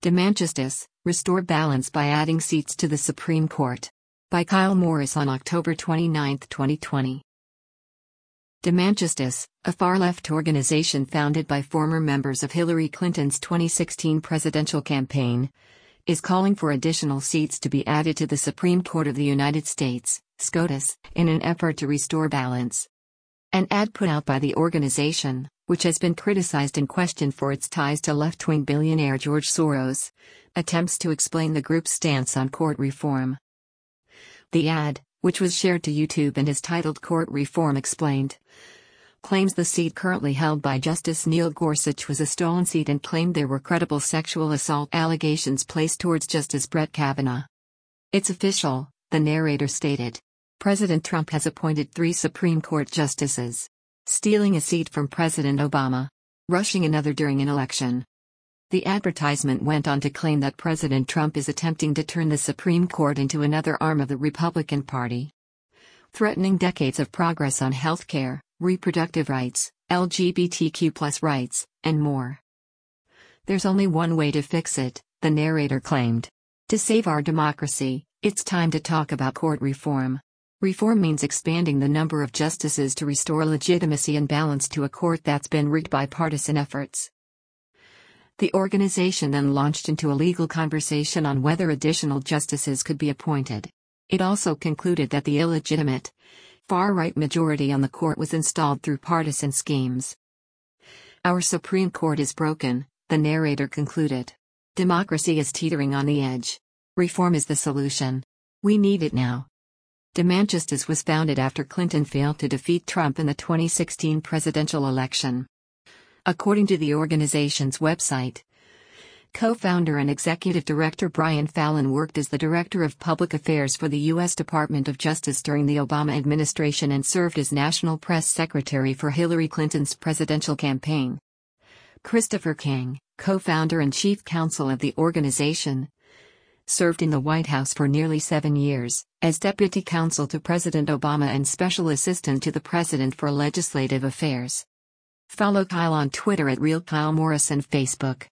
DeManchestis, restore balance by adding seats to the Supreme Court. By Kyle Morris on October 29, 2020. DeManchestis, a far-left organization founded by former members of Hillary Clinton's 2016 presidential campaign, is calling for additional seats to be added to the Supreme Court of the United States, SCOTUS, in an effort to restore balance. An ad put out by the organization, which has been criticized and questioned for its ties to left-wing billionaire George Soros, attempts to explain the group's stance on court reform. The ad, which was shared to YouTube and is titled Court Reform Explained, claims the seat currently held by Justice Neil Gorsuch was a stolen seat and claimed there were credible sexual assault allegations placed towards Justice Brett Kavanaugh. It's official, the narrator stated. President Trump has appointed 3 Supreme Court justices. Stealing a seat from President Obama. Rushing another during an election. The advertisement went on to claim that President Trump is attempting to turn the Supreme Court into another arm of the Republican Party, threatening decades of progress on health care, reproductive rights, LGBTQ+ rights, and more. There's only one way to fix it, the narrator claimed. To save our democracy, it's time to talk about court reform. Reform means expanding the number of justices to restore legitimacy and balance to a court that's been rigged by partisan efforts. The organization then launched into a legal conversation on whether additional justices could be appointed. It also concluded that the illegitimate, far-right majority on the court was installed through partisan schemes. Our Supreme Court is broken, the narrator concluded. Democracy is teetering on the edge. Reform is the solution. We need it now. DeManchestis was founded after Clinton failed to defeat Trump in the 2016 presidential election. According to the organization's website, co-founder and executive director Brian Fallon worked as the Director of Public Affairs for the U.S. Department of Justice during the Obama administration and served as National Press Secretary for Hillary Clinton's presidential campaign. Christopher King, co-founder and chief counsel of the organization, served in the White House for nearly 7 years, as deputy counsel to President Obama and special assistant to the president for legislative affairs. Follow Kyle on Twitter at RealKyleMorris and Facebook.